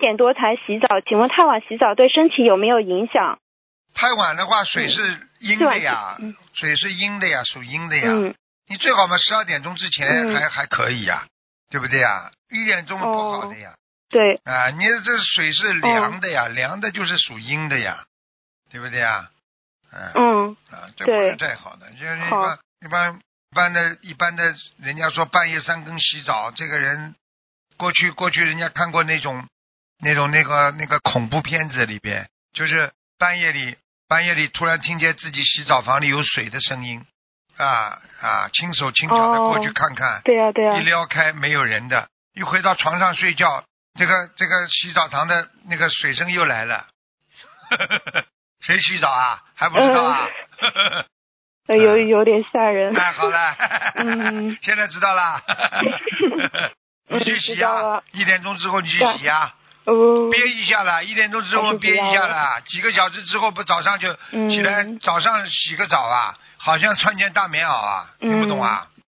点多才洗澡，请问太晚洗澡对身体有没有影响？ 太晚的话，水是阴的呀，水是阴的呀，属阴的呀。你最好嘛，12点钟之前还可以呀，对不对呀？1点钟不好的呀。 对。 啊，你这水是凉的呀，凉的就是属阴的呀，对不对呀？这不是太好的。就是一般的，人家说半夜3更洗澡，这个人过去人家看过那个恐怖片子里边，就是半夜里突然听见自己洗澡房里有水的声音，轻手轻脚的过去看看， 对呀， 一撩开没有人的，一回到床上睡觉，这个洗澡堂的那个水声又来了，谁洗澡啊？还不知道啊？ 有点吓人。 好了，现在知道了。你去洗啊，1点钟之后你去洗啊。憋一下了，1点钟之后憋一下了，几个小时之后不早上就起来，早上洗个澡啊，好像穿件大棉袄啊，听不懂啊？